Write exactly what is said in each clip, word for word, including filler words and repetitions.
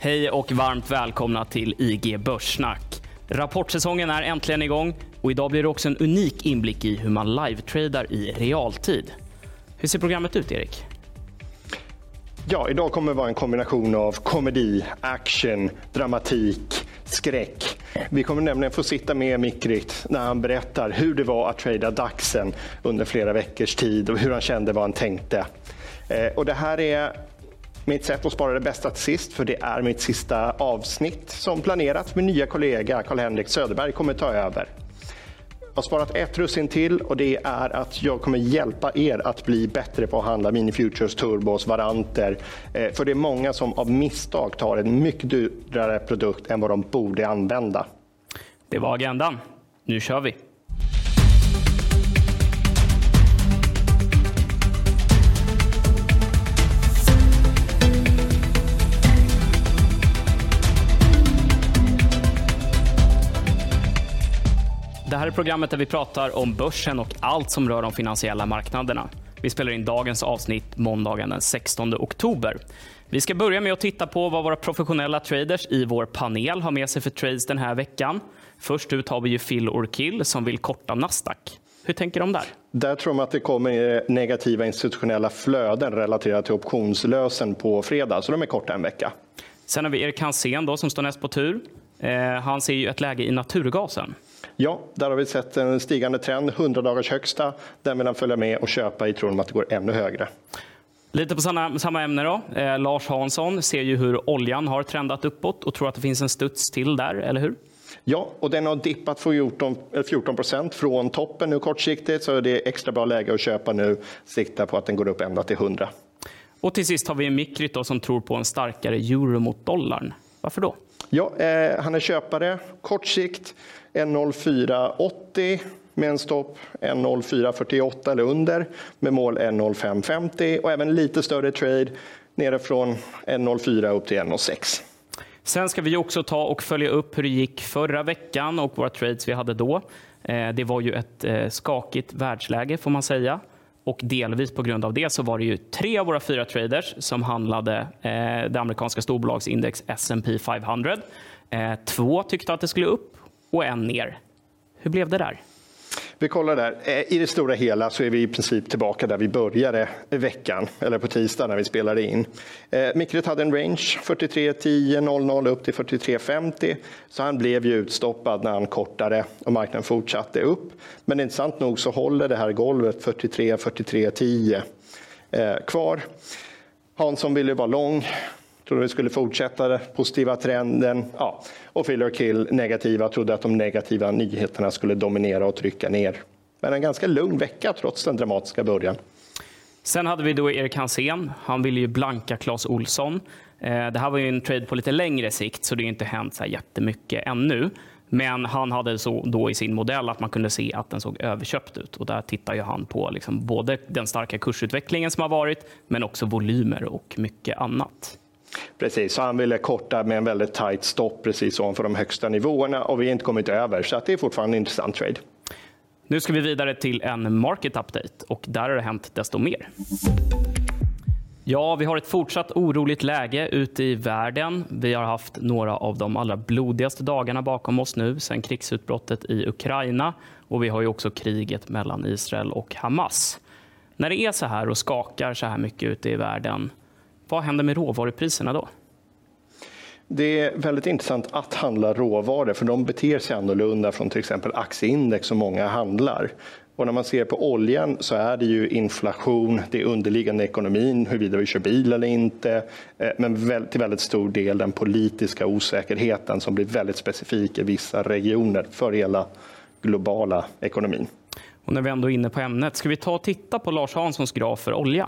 Hej och varmt välkomna till I G Börssnack. Rapportsäsongen är äntligen igång och idag blir det också en unik inblick i hur man live-tradar i realtid. Hur ser programmet ut, Erik? Ja, idag kommer det vara en kombination av komedi, action, dramatik, skräck. Vi kommer nämligen få sitta med Mikrit när han berättar hur det var att trada DAXen under flera veckors tid och hur han kände vad han tänkte. Och det här är mitt sätt att spara det bästa till sist, för det är mitt sista avsnitt som planerat. Min nya kollega Carl-Henrik Söderberg kommer ta över. Jag har sparat ett russin till och det är att jag kommer hjälpa er att bli bättre på att handla mini-futures, turbos, varanter. För det är många som av misstag tar en mycket dyrare produkt än vad de borde använda. Det var agendan. Nu kör vi. Det här är programmet där vi pratar om börsen och allt som rör de finansiella marknaderna. Vi spelar in dagens avsnitt måndagen den sextonde oktober. Vi ska börja med att titta på vad våra professionella traders i vår panel har med sig för trades den här veckan. Först ut har vi ju Phil Orkill som vill korta Nasdaq. Hur tänker de där? Där tror man att det kommer negativa institutionella flöden relaterat till optionslösen på fredag, så de är korta en vecka. Sen har vi Erik Hansén då, som står näst på tur. Eh, han ser ju ett läge i naturgasen. Ja, där har vi sett en stigande trend, hundra dagars högsta. Den vill han följa med och köpa i tron att det går ännu högre. Lite på samma, samma ämne då. Eh, Lars Hansson ser ju hur oljan har trendat uppåt och tror att det finns en studs till där, eller hur? Ja, och den har dippat för fjorton procent från toppen nu kortsiktigt, så det är extra bra läge att köpa nu. Sikta på att den går upp ända till hundra. Och till sist har vi en Mikrit då, som tror på en starkare euro mot dollarn. Varför då? Ja, eh, han är köpare. Kort sikt en noll fyra åttio med en stopp en noll fyra fyrtioåtta eller under med mål en noll fem femtio och även lite större trade nere från en noll fyra upp till en noll sex. Sen ska vi också ta och följa upp hur det gick förra veckan och våra trades vi hade då. Eh, det var ju ett eh, skakigt världsläge får man säga. Och delvis på grund av det så var det ju tre av våra fyra traders som handlade eh, det amerikanska storbolagsindex S and P femhundra. Eh, två tyckte att det skulle upp och en ner. Hur blev det där? Vi kollar där. I det stora hela så är vi i princip tillbaka där vi började i veckan, eller på tisdag när vi spelade in. Eh, Mikrit hade en range fyrtiotre tio noll noll upp till fyrtiotre femtio, så han blev ju utstoppad när han kortade och marknaden fortsatte upp. Men intressant nog så håller det här golvet fyrtiotre fyrtiotre tio eh, kvar. Hansson ville vara lång. Trodde vi skulle fortsätta den positiva trenden. Ja. Och Phil Orkill negativa, trodde att de negativa nyheterna skulle dominera och trycka ner. Men en ganska lugn vecka trots den dramatiska början. Sen hade vi då Erik Hansén. Han ville ju blanka Claes Olsson. Det här var ju en trade på lite längre sikt, så det är inte hänt så här jättemycket ännu. Men han hade så då i sin modell att man kunde se att den såg överköpt ut. Och där tittar ju han på liksom både den starka kursutvecklingen som har varit, men också volymer och mycket annat. Precis, så han ville korta med en väldigt tight stopp precis ovanför de högsta nivåerna och vi har inte kommit över, så att det är fortfarande en intressant trade. Nu ska vi vidare till en market update och där har det hänt desto mer. Ja, vi har ett fortsatt oroligt läge ute i världen. Vi har haft några av de allra blodigaste dagarna bakom oss nu sedan krigsutbrottet i Ukraina och vi har ju också kriget mellan Israel och Hamas. När det är så här och skakar så här mycket ute i världen, vad händer med råvarupriserna då? Det är väldigt intressant att handla råvaror, för de beter sig annorlunda från till exempel aktieindex som många handlar. Och när man ser på oljan så är det ju inflation, det är underliggande ekonomin, huruvida vi kör bil eller inte, men till väldigt stor del den politiska osäkerheten som blir väldigt specifik i vissa regioner för hela globala ekonomin. Och när vi ändå är inne på ämnet, ska vi ta och titta på Lars Hanssons graf för olja?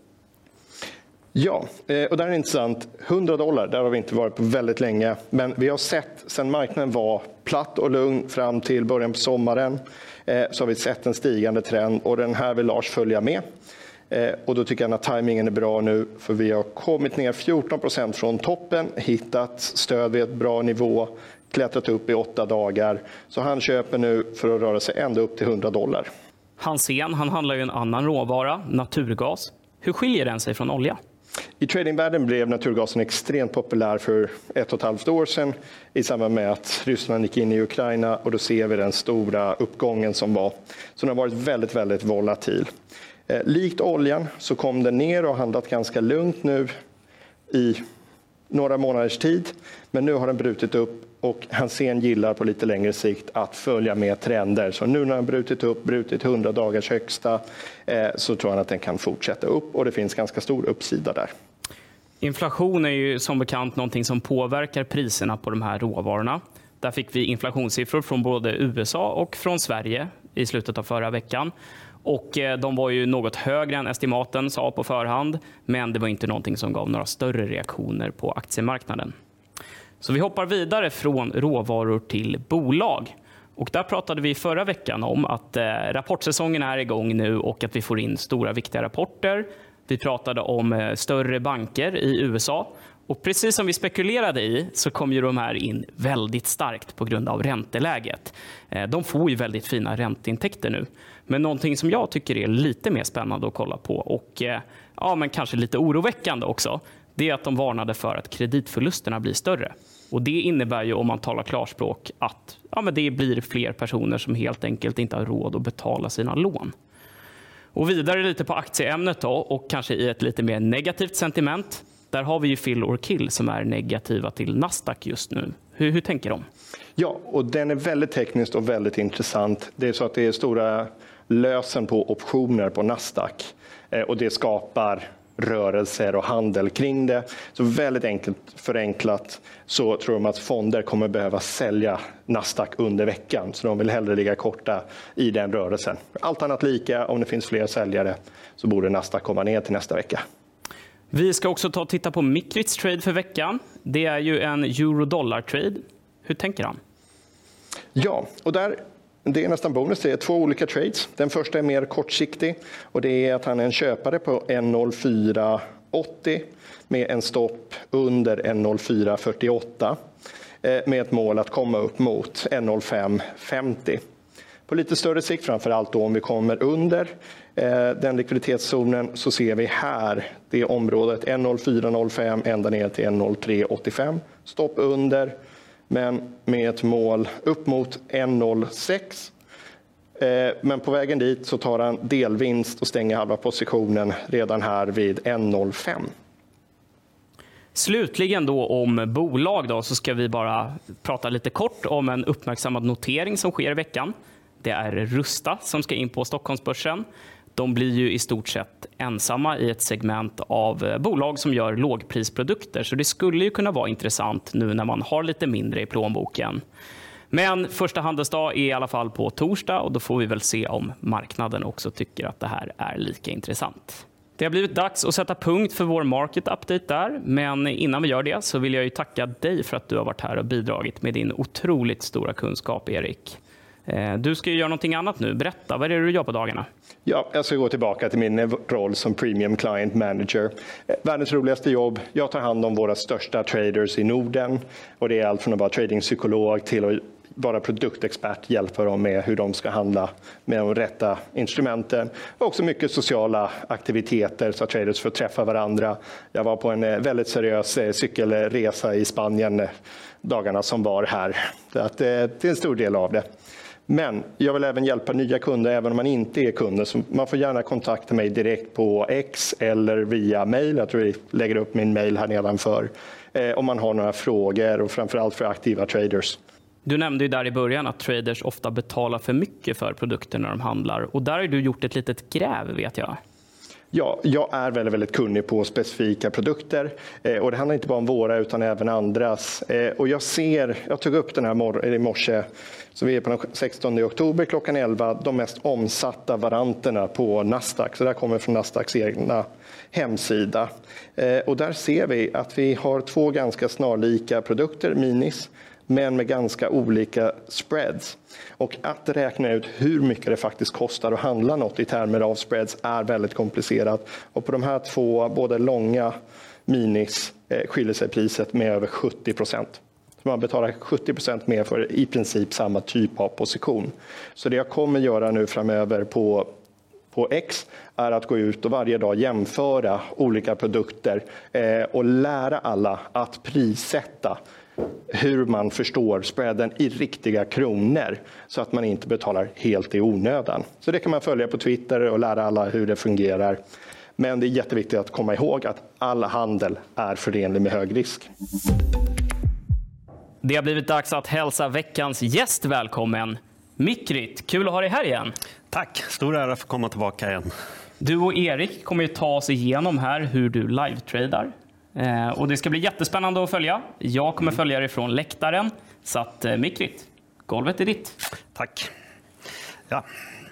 Ja, och där är det intressant. hundra dollar, där har vi inte varit på väldigt länge. Men vi har sett, sedan marknaden var platt och lugn fram till början på sommaren, så har vi sett en stigande trend och den här vill Lars följa med. Och då tycker jag att timingen är bra nu, för vi har kommit ner fjorton procent från toppen, hittat stöd vid ett bra nivå, klättrat upp i åtta dagar. Så han köper nu för att röra sig ända upp till hundra dollar. Hansén, han handlar ju en annan råvara, naturgas. Hur skiljer den sig från olja? I tradingvärlden blev naturgasen extremt populär för ett och ett halvt år sedan i samband med att Ryssland gick in i Ukraina, och då ser vi den stora uppgången som var. Så den har varit väldigt, väldigt volatil. Eh, likt oljan så kom den ner och har handlat ganska lugnt nu i några månaders tid, men nu har den brutit upp och Hansen gillar på lite längre sikt att följa med trender. Så nu när den brutit upp, brutit hundra dagars högsta, eh, så tror han att den kan fortsätta upp, och det finns ganska stor uppsida där. Inflation är ju som bekant någonting som påverkar priserna på de här råvarorna. Där fick vi inflationssiffror från både U S A och från Sverige i slutet av förra veckan. Och de var ju något högre än estimaten sa på förhand, men det var inte någonting som gav några större reaktioner på aktiemarknaden. Så vi hoppar vidare från råvaror till bolag. Och där pratade vi förra veckan om att eh, rapportsäsongen är igång nu och att vi får in stora viktiga rapporter. Vi pratade om eh, större banker i U S A. Och precis som vi spekulerade i så kom ju de här in väldigt starkt på grund av ränteläget. Eh, de får ju väldigt fina ränteintäkter nu. Men någonting som jag tycker är lite mer spännande att kolla på och eh, ja, men kanske lite oroväckande också, det är att de varnade för att kreditförlusterna blir större. Och det innebär ju, om man talar klarspråk, att ja, men det blir fler personer som helt enkelt inte har råd att betala sina lån. Och vidare lite på aktieämnet då, och kanske i ett lite mer negativt sentiment. Där har vi ju Fill or Kill som är negativa till Nasdaq just nu. Hur, hur tänker de? Ja, och den är väldigt tekniskt och väldigt intressant. Det är så att det är stora lösen på optioner på Nasdaq, och det skapar rörelser och handel kring det. Så väldigt enkelt förenklat så tror de att fonder kommer behöva sälja Nasdaq under veckan, så de vill hellre ligga korta i den rörelsen. Allt annat lika, om det finns fler säljare så borde Nasdaq komma ner till nästa vecka. Vi ska också ta och titta på Mikrits trade för veckan. Det är ju en euro-dollar-trade. Hur tänker han? Ja, och där det är nästan bonus. Det är två olika trades. Den första är mer kortsiktig, och det är att han är en köpare på en noll fyra åttio med en stopp under en noll fyra fyrtioåtta med ett mål att komma upp mot en noll fem femtio. På lite större sikt, framför allt då om vi kommer under den likviditetszonen, så ser vi här det området en noll fyra noll fem ända ner till en noll tre åttiofem. Stopp under, men med ett mål upp mot en noll sex. Men på vägen dit så tar han delvinst och stänger halva positionen redan här vid en noll fem. Slutligen då om bolag då, så ska vi bara prata lite kort om en uppmärksammad notering som sker i veckan. Det är Rusta som ska in på Stockholmsbörsen. De blir ju i stort sett ensamma i ett segment av bolag som gör lågprisprodukter. Så det skulle ju kunna vara intressant nu när man har lite mindre i plånboken. Men första handelsdag är i alla fall på torsdag, och då får vi väl se om marknaden också tycker att det här är lika intressant. Det har blivit dags att sätta punkt för vår market update där. Men innan vi gör det så vill jag ju tacka dig för att du har varit här och bidragit med din otroligt stora kunskap, Erik. Du ska ju göra någonting annat nu. Berätta, vad är det du gör på dagarna? Ja, jag ska gå tillbaka till min roll som Premium Client Manager. Världens roligaste jobb. Jag tar hand om våra största traders i Norden. Och det är allt från att vara tradingpsykolog till att vara produktexpert, hjälpa dem med hur de ska handla med de rätta instrumenten. Och också mycket sociala aktiviteter så att traders får träffa varandra. Jag var på en väldigt seriös cykelresa i Spanien dagarna som var här. Så att det är en stor del av det. Men jag vill även hjälpa nya kunder även om man inte är kunder. Så man får gärna kontakta mig direkt på X eller via mail. Jag tror vi lägger upp min mail här nedanför. Eh, om man har några frågor, och framförallt för aktiva traders. Du nämnde ju där i början att traders ofta betalar för mycket för produkter när de handlar. Och där har du gjort ett litet gräv, vet jag. Ja, jag är väldigt, väldigt kunnig på specifika produkter, eh, och det handlar inte bara om våra utan även andras. Eh, och jag ser, jag tog upp den här mor- i morse, så vi är på den sextonde oktober klockan elva, de mest omsatta varanterna på Nasdaq. Så det här kommer från Nasdaqs egna hemsida. Eh, och där ser vi att vi har två ganska snarlika produkter, minis, men med ganska olika spreads. Och att räkna ut hur mycket det faktiskt kostar att handla något i termer av spreads är väldigt komplicerat. Och på de här två, både långa minis, eh, skiljer sig priset med över sjuttio procent. Så man betalar sjuttio procent mer för i princip samma typ av position. Så det jag kommer göra nu framöver på på X är att gå ut och varje dag jämföra olika produkter eh, och lära alla att prissätta hur man förstår spreaden i riktiga kronor så att man inte betalar helt i onödan. Så det kan man följa på Twitter och lära alla hur det fungerar. Men det är jätteviktigt att komma ihåg att all handel är förenlig med hög risk. Det har blivit dags att hälsa veckans gäst välkommen. Mikrit, kul att ha dig här igen. Tack, stor ära för att komma tillbaka igen. Du och Erik kommer ju ta oss igenom här hur du live-tradar. Eh, och det ska bli jättespännande att följa. Jag kommer följa dig från läktaren. Så att eh, Mikrit, golvet är ditt. Tack. Ja.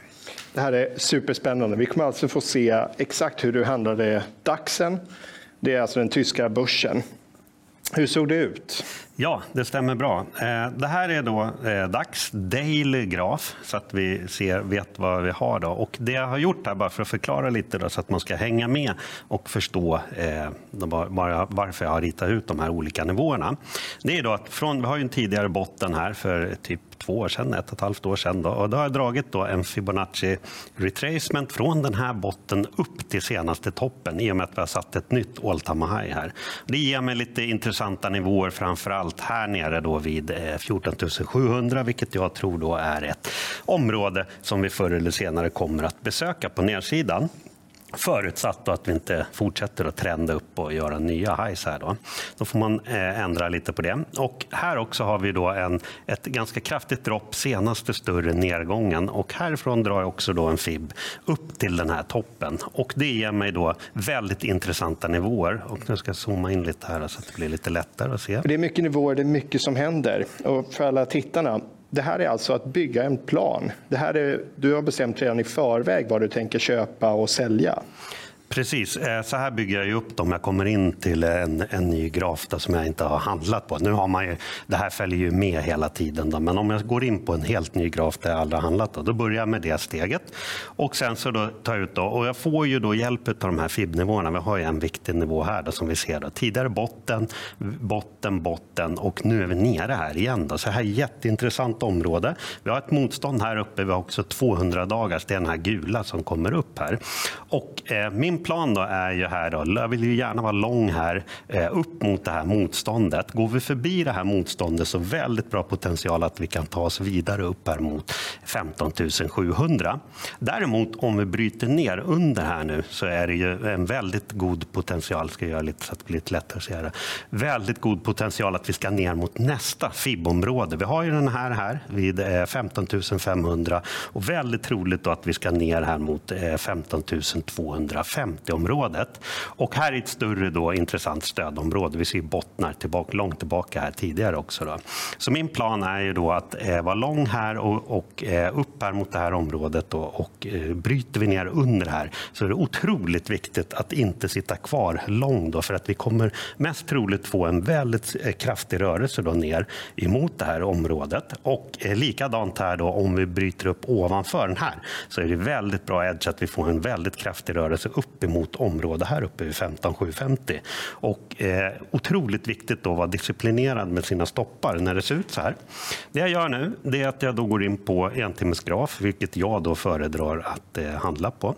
Det här är superspännande. Vi kommer alltså få se exakt hur du handlade DAXen. Det är alltså den tyska börsen. Hur såg det ut? Ja, det stämmer bra. Det här är då DAX Daily Graf så att vi ser, vet vad vi har. Då. Och det jag har gjort här bara för att förklara lite då, så att man ska hänga med och förstå eh, bara varför jag har ritat ut de här olika nivåerna. Det är då att från, vi har ju en tidigare botten här för typ två år sedan, ett och ett halvt år sedan. Då, och då har jag dragit då en Fibonacci retracement från den här botten upp till senaste toppen i och med att vi har satt ett nytt all-time high här. Det ger mig lite intressanta nivåer, framförallt här nere då vid fjorton tusen sjuhundra, vilket jag tror då är ett område som vi förr eller senare kommer att besöka på nedsidan. Förutsatt då att vi inte fortsätter att trenda upp och göra nya highs här då. Då får man eh, ändra lite på det. Och här också har vi då en, ett ganska kraftigt dropp senaste större nedgången. Och härifrån drar jag också då en fib upp till den här toppen. Och det ger mig då väldigt intressanta nivåer. Och nu ska jag zooma in lite här så att det blir lite lättare att se. Det är mycket nivåer, det är mycket som händer. Och för alla tittarna, det här är alltså att bygga en plan. Det här är, du har bestämt redan i förväg vad du tänker köpa och sälja. Precis, så här bygger jag ju upp dem. Jag kommer in till en, en ny graf där som jag inte har handlat på. Nu har man ju, det här följer ju med hela tiden. Då. Men om jag går in på en helt ny graf där jag aldrig har handlat, då, då börjar jag med det steget. Och sen så då tar jag ut då, och jag får ju då hjälp av de här fib-nivåerna. Vi har ju en viktig nivå här då, som vi ser då. Tidigare botten, botten, botten och nu är vi nere här igen. Då. Så här är ett jätteintressant område. Vi har ett motstånd här uppe. Vi har också tvåhundra dagars, det är den här gula som kommer upp här. Och eh, min plan då är ju här då, jag vill ju gärna vara lång här eh, upp mot det här motståndet. Går vi förbi det här motståndet så väldigt bra potential att vi kan ta oss vidare upp här mot femton tusen sjuhundra. Däremot om vi bryter ner under här nu så är det ju en väldigt god potential, ska jag göra lite så att det blir lite lättare att se det. Väldigt god potential att vi ska ner mot nästa fib-område. Vi har ju den här här vid eh, femton tusen femhundra och väldigt troligt då att vi ska ner här mot eh, femton tusen tvåhundrafemtio området. Och här är ett större då intressant stödområde. Vi ser bottnar tillbaka, långt tillbaka här tidigare också. Då. Så min plan är ju då att eh, vara lång här och, och eh, upp här mot det här området. Då, och eh, bryter vi ner under här så är det otroligt viktigt att inte sitta kvar lång då, för att vi kommer mest troligt få en väldigt eh, kraftig rörelse då ner emot det här området. Och eh, likadant här då, om vi bryter upp ovanför den här så är det väldigt bra edge att vi får en väldigt kraftig rörelse upp emot område här uppe vid femton sjuhundrafemtio. Och eh, otroligt viktigt då att vara disciplinerad med sina stoppar när det ser ut så här. Det jag gör nu det är att jag då går in på en timmes graf, vilket jag då föredrar att eh, handla på.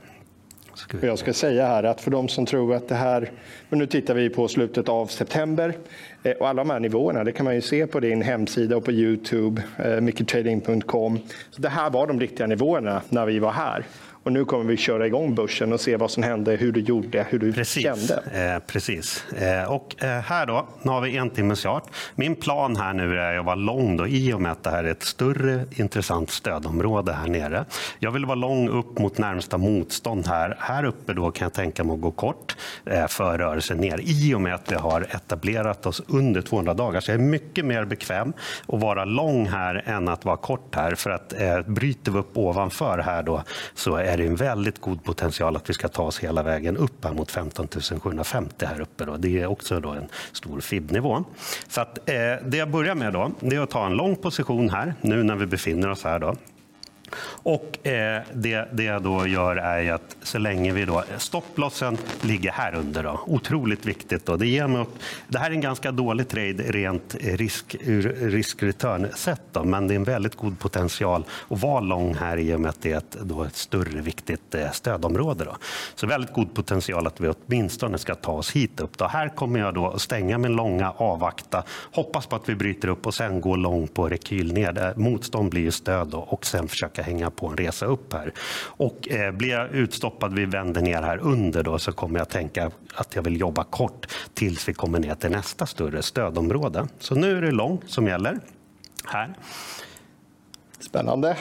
Ska jag ska säga här att för de som tror att det här, men nu tittar vi på slutet av september eh, och alla de här nivåerna, det kan man ju se på din hemsida och på YouTube, eh, mikrit trading punkt com. Så det här var de riktiga nivåerna när vi var här. Och nu kommer vi köra igång börsen och se vad som hände, hur du gjorde, hur du precis, kände. Eh, precis. Eh, och eh, här då, nu har vi en timmes chart. Min plan här nu är att vara lång då, i och med att det här är ett större intressant stödområde här nere. Jag vill vara lång upp mot närmsta motstånd här. Här uppe då kan jag tänka mig att gå kort eh, för rörelsen ner, i och med att vi har etablerat oss under tvåhundra dagar. Så jag är mycket mer bekväm att vara lång här än att vara kort här, för att eh, bryter vi upp ovanför här då så är är det en väldigt god potential att vi ska ta oss hela vägen upp här mot femton tusen sjuhundrafemtio här uppe. Då. Det är också då en stor fib-nivå. Så att, eh, det jag börjar med då, det är att ta en lång position här, nu när vi befinner oss här då. Och eh, det, det jag då gör är att så länge vi då, stopplossen ligger här under då, otroligt viktigt då. Det, ger mig, det här är en ganska dålig trade rent risk, ur risk-return-sätt då, men det är en väldigt god potential att vara lång här i och med att det är ett, då ett större viktigt eh, stödområde då. Så väldigt god potential att vi åtminstone ska ta oss hit upp då. Här kommer jag då att stänga min långa, avvakta, hoppas på att vi bryter upp och sen gå lång på rekyl ner. Motstånd blir ju stöd då, och sen försöka hänga på en resa upp här. Och eh, blir jag utstoppad, vi vänder ner här under då, så kommer jag tänka att jag vill jobba kort tills vi kommer ner till nästa större stödområde. Så nu är det lång som gäller här. Spännande.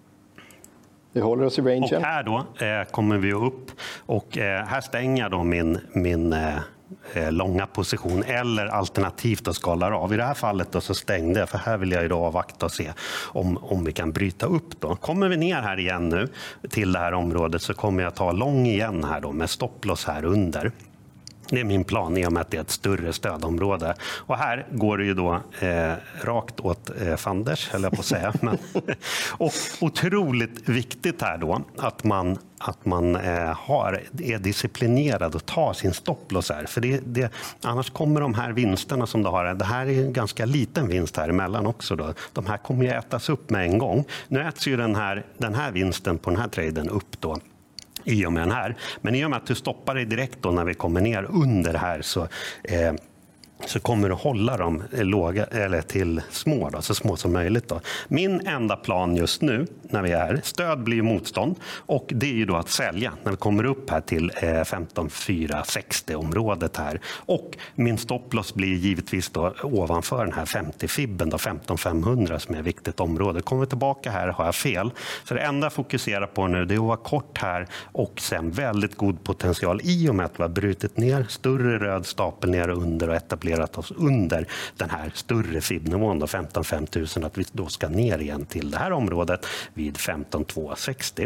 Vi håller oss i rangen. Och här då eh, kommer vi upp och eh, här stänger jag då min, min eh, långa position eller alternativt att skalar av. I det här fallet då så stängde jag, för här vill jag ju då avvakta och se om, om vi kan bryta upp då. Kommer vi ner här igen nu till det här området så kommer jag ta lång igen här då med stopploss här under. Det är min plan i och med att det är ett större stödområde. Och här går det ju då eh, rakt åt eh, fanders, höll jag på att säga. Men, och otroligt viktigt här då att man, att man eh, har, är disciplinerad och tar sin stopploss här. För det, det, annars kommer de här vinsterna som du har, det här är en ganska liten vinst här emellan också då. De här kommer ju ätas upp med en gång. Nu äts ju den här, den här vinsten på den här traden upp då. I och med den här. Men i och med att du stoppar dig direkt då när vi kommer ner under här så, eh, så kommer du hålla dem låga, eller till små, då, så små som möjligt. Då. Min enda plan just nu när vi är, stöd blir motstånd och det är ju då att sälja när vi kommer upp här till eh, femton fyra sextio området här. Och min stopploss blir givetvis då ovanför den här femtio fibben då, femton femhundra som är ett viktigt område. Kommer vi tillbaka här har jag fel. Så det enda jag fokuserar på nu det är att vara kort här och sen väldigt god potential i och med att vi har brutit ner större röd stapel ner under och etablerat oss under den här större fibnivån då, femton fem tusen, att vi då ska ner igen till det här området vid femton två sextio.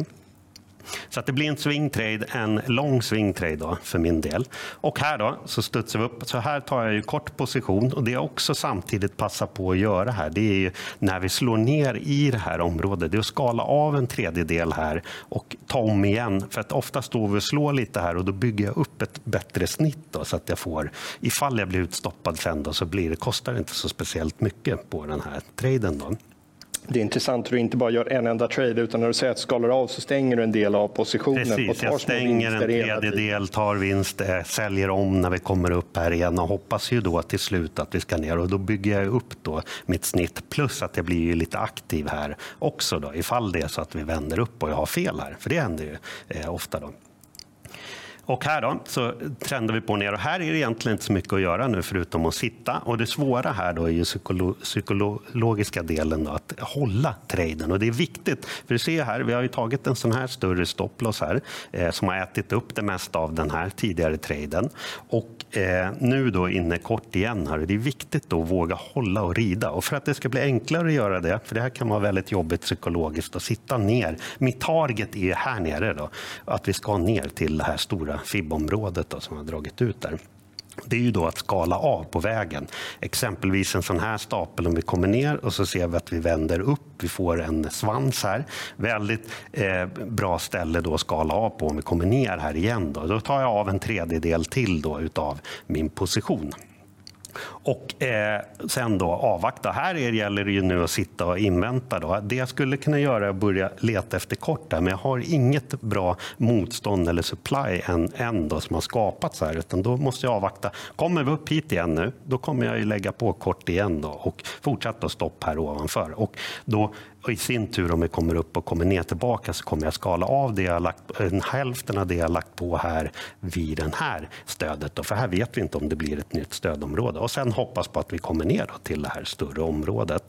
Så att det blir en swingtrade, en lång swingtrade då för min del. Och här då så studsar vi upp. Så här tar jag ju kort position och det jag också samtidigt passar på att göra här det är ju när vi slår ner i det här området. Det är att skala av en tredjedel här och ta om igen. För att ofta står vi och slår lite här och då bygger jag upp ett bättre snitt då, så att jag får, ifall jag blir utstoppad sen då så blir det, kostar det inte så speciellt mycket på den här traden då. Det är intressant att du inte bara gör en enda trade utan när du säger att skalar av så stänger du en del av positionen. Precis, jag stänger en tredjedel, tar vinst, äh, säljer om när vi kommer upp här igen och hoppas ju då till slut att vi ska ner och då bygger jag upp då mitt snitt plus att jag blir ju lite aktiv här också då ifall det är så att vi vänder upp och jag har fel här, för det händer ju eh, ofta då. Och här då så trendar vi på ner och här är det egentligen inte så mycket att göra nu förutom att sitta. Och det svåra här då är ju psykolo- psykologiska delen då, att hålla traden. Och det är viktigt, för du ser här, vi har ju tagit en sån här större stopploss här eh, som har ätit upp det mesta av den här tidigare traden. Och eh, nu då inne kort igen här. Det är viktigt då att våga hålla och rida. Och för att det ska bli enklare att göra det, för det här kan vara väldigt jobbigt psykologiskt att sitta ner. Mitt target är här nere då, att vi ska ner till det här stora fibbområdet då, som har dragit ut där. Det är ju då att skala av på vägen. Exempelvis en sån här stapel om vi kommer ner och så ser vi att vi vänder upp. Vi får en svans här. Väldigt eh, bra ställe då att skala av på om vi kommer ner här igen. Då, då tar jag av en tredjedel till då utav min position. Och eh, sen då avvakta. Här är, gäller det ju nu att sitta och invänta. Då. Det jag skulle kunna göra är att börja leta efter kort där, men jag har inget bra motstånd eller supply än, än då, som har skapats här, utan då måste jag avvakta. Kommer vi upp hit igen nu, då kommer jag ju lägga på kort igen då, och fortsätta stopp här ovanför. Och då och i sin tur om vi kommer upp och kommer ner tillbaka så kommer jag skala av det jag lagt, en hälften av det jag lagt på här vid den här stödet. Då, för här vet vi inte om det blir ett nytt stödområde. Och sen hoppas på att vi kommer ner då till det här större området.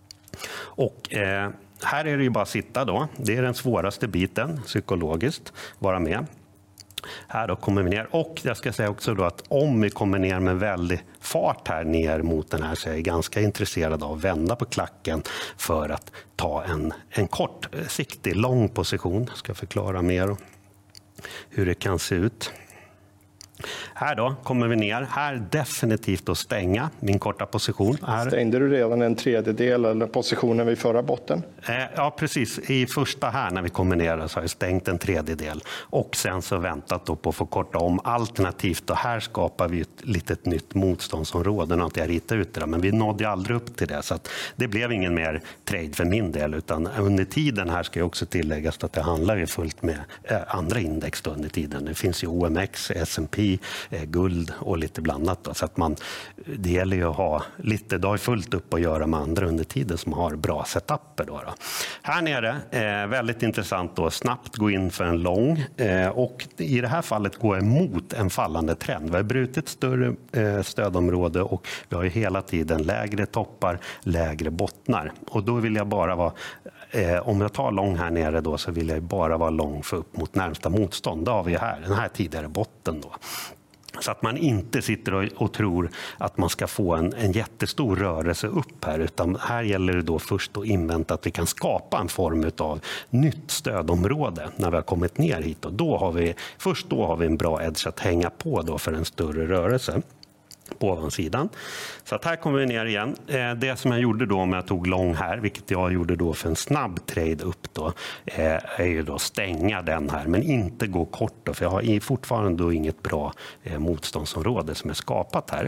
Och eh, här är det ju bara att sitta då. Det är den svåraste biten psykologiskt, vara med. Här då kommer vi ner och jag ska säga också då att om vi kommer ner med väldigt fart här ner mot den här så är jag ganska intresserad av att vända på klacken för att ta en, en kortsiktig lång position. Jag ska förklara mer hur det kan se ut. Här då kommer vi ner. Här definitivt att stänga min korta position. Här. Stängde du redan en tredjedel eller positionen vid förra botten? Eh, ja, precis. I första här när vi kommer ner så har jag stängt en tredjedel. Och sen så väntat då på att få korta om alternativt. Och här skapar vi ett litet nytt motståndsområde. Något jag ritar ut det där. Men vi nådde aldrig upp till det. Så att det blev ingen mer trade för min del. Utan under tiden här ska jag också tilläggas att det handlar ju fullt med eh, andra index då under tiden. Det finns ju O M X, S and P, guld och lite blandat då, så att man, det gäller ju att ha lite, det har fullt upp att göra med andra under tiden som har bra setuper då, då. Här nere, eh, väldigt intressant då, snabbt gå in för en lång eh, och i det här fallet gå emot en fallande trend. Vi har brutit större eh, stödområde och vi har ju hela tiden lägre toppar, lägre bottnar och då vill jag bara vara Eh, om jag tar lång här nere då så vill jag bara vara lång för upp mot närmsta motstånd. Det har vi här, den här tidigare botten då. Så att man inte sitter och, och tror att man ska få en, en jättestor rörelse upp här utan här gäller det då först att invänta att vi kan skapa en form av nytt stödområde när vi har kommit ner hit och då har vi, först då har vi en bra edge att hänga på då för en större rörelse på ovansidan. Så att här kommer vi ner igen. Det som jag gjorde då om jag tog lång här, vilket jag gjorde då för en snabb trade upp då, är ju då stänga den här men inte gå kort då, för jag har fortfarande då inget bra motståndsområde som är skapat här.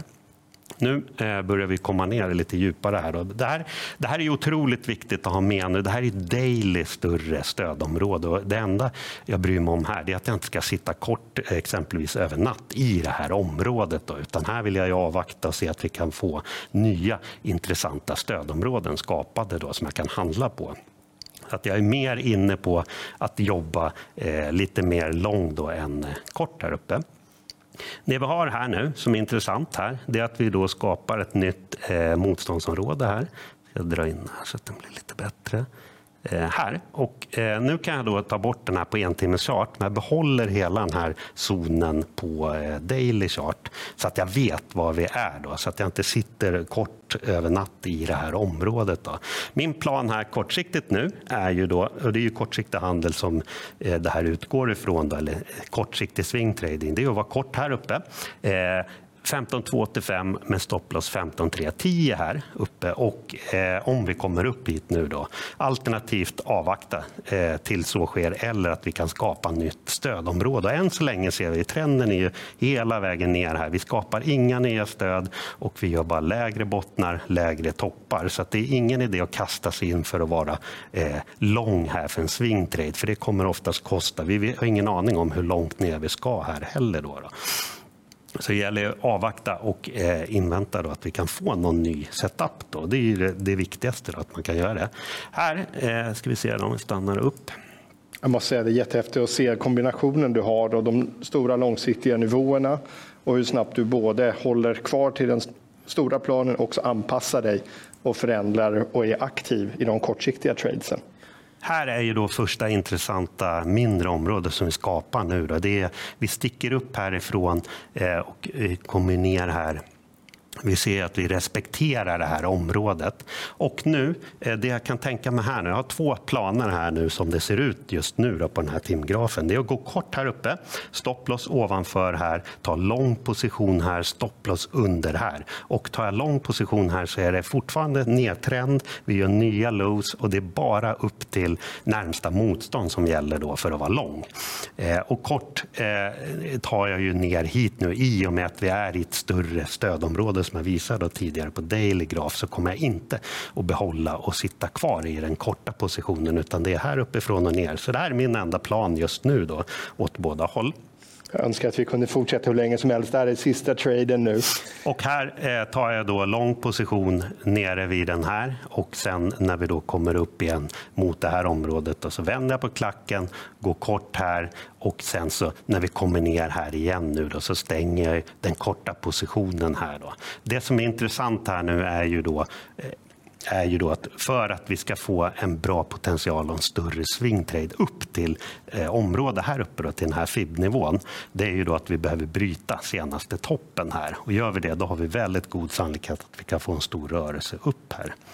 Nu eh, börjar vi komma ner lite djupare här. Då. Det här. Det här är otroligt viktigt att ha med nu. Det här är ett daily större stödområde. Och det enda jag bryr mig om här är att jag inte ska sitta kort exempelvis över natt i det här området. Då. Utan här vill jag avvakta och se att vi kan få nya intressanta stödområden skapade då, som jag kan handla på. Att jag är mer inne på att jobba eh, lite mer lång då än kort här uppe. Det vi har här nu som är intressant här, det är att vi då skapar ett nytt eh, motståndsområde här. Jag drar in här så att den blir lite bättre. Eh, här. Och eh, nu kan jag då ta bort den här på en timmes chart, men jag behåller hela den här zonen på eh, daily chart så att jag vet var vi är då, så att jag inte sitter kort över natt i det här området då. Min plan här kortsiktigt nu är ju då, och det är ju kortsiktig handel som eh, det här utgår ifrån då, eller kortsiktig swingtrading, det är att vara kort här uppe. Eh, femton två åttiofem med stopploss femton tre tio här uppe och eh, om vi kommer upp hit nu då alternativt avvakta eh, till så sker eller att vi kan skapa nytt stödområde. Än så länge ser vi trenden är ju hela vägen ner här. Vi skapar inga nya stöd och vi gör bara lägre bottnar, lägre toppar så att det är ingen idé att kasta sig in för att vara eh, lång här för en swingtrade för det kommer oftast kosta. Vi har ingen aning om hur långt ner vi ska här heller då. då. Så det gäller att avvakta och eh, invänta då att vi kan få någon ny setup. Då. Det är ju det, det viktigaste då, att man kan göra det. Här eh, ska vi se om vi stannar upp. Jag måste säga att det är jättehäftigt att se kombinationen du har och de stora långsiktiga nivåerna och hur snabbt du både håller kvar till den stora planen och också anpassar dig och förändrar och är aktiv i de kortsiktiga tradesen. Här är ju då första intressanta mindre område som vi skapar nu. Då. Det är, vi sticker upp härifrån eh, och kommer ner här. Vi ser att vi respekterar det här området. Och nu, det jag kan tänka mig här nu, jag har två planer här nu som det ser ut just nu då på den här timgrafen. Det är att gå kort här uppe, stopploss ovanför här, ta lång position här, stopploss under här. Och tar jag lång position här så är det fortfarande nedtrend, vi gör nya lows och det är bara upp till närmsta motstånd som gäller då för att vara lång. Eh, och kort eh, tar jag ju ner hit nu i och med att vi är i ett större stödområde som jag visade tidigare på daily graf så kommer jag inte att behålla och sitta kvar i den korta positionen utan det är här uppifrån och ner. Så det här är min enda plan just nu då åt båda håll. Jag önskar att vi kunde fortsätta hur länge som helst. Det här är sista traden nu. Och här eh, tar jag då lång position nere vid den här och sen när vi då kommer upp igen mot det här området och så vänder jag på klacken, går kort här och sen så när vi kommer ner här igen nu då så stänger jag den korta positionen här då. Det som är intressant här nu är ju då eh, är ju då att för att vi ska få en bra potential och en större swingtrade upp till eh, område här uppe då, till den här F I B-nivån, det är ju då att vi behöver bryta senaste toppen här. Och gör vi det, då har vi väldigt god sannolikhet att vi kan få en stor rörelse upp här.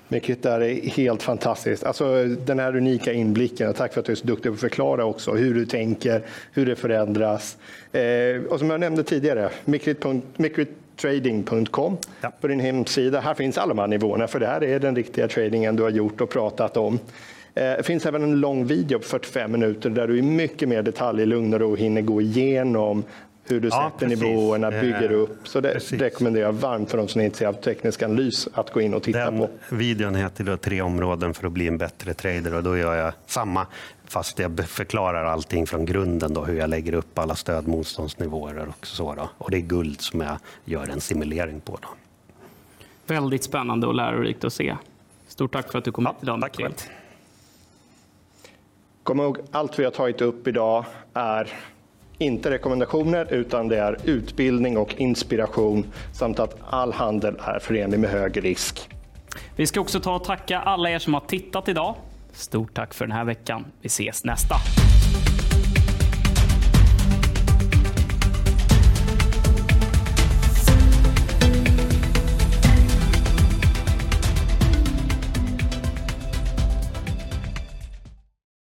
Micrit, det är helt fantastiskt. Alltså, den här unika inblicken, och tack för att du är så duktig på att förklara också hur du tänker, hur det förändras. Eh, och som jag nämnde tidigare, micrit trading punkt com ja. På din hemsida. Här finns alla de här nivåerna, för det här är den riktiga tradingen du har gjort och pratat om. Det finns även en lång video på fyrtiofem minuter där du i mycket mer detalj i lugn och ro hinner gå igenom hur du ja, sätter precis. nivåerna, bygger upp. Så det precis. rekommenderar jag varmt för de som är intresserade av teknisk analys att gå in och titta Den på. Videon heter då tre områden för att bli en bättre trader, och då gör jag samma fast jag förklarar allting från grunden då, hur jag lägger upp alla stödmotståndsnivåer och så då. Och det är guld som jag gör en simulering på då. Väldigt spännande och lärorikt att se. Stort tack för att du kom ja, hit idag. Tack. Kom ihåg, allt vi har tagit upp idag är inte rekommendationer, utan det är utbildning och inspiration, samt att all handel är förenlig med hög risk. Vi ska också ta och tacka alla er som har tittat idag. Stort tack för den här veckan. Vi ses nästa.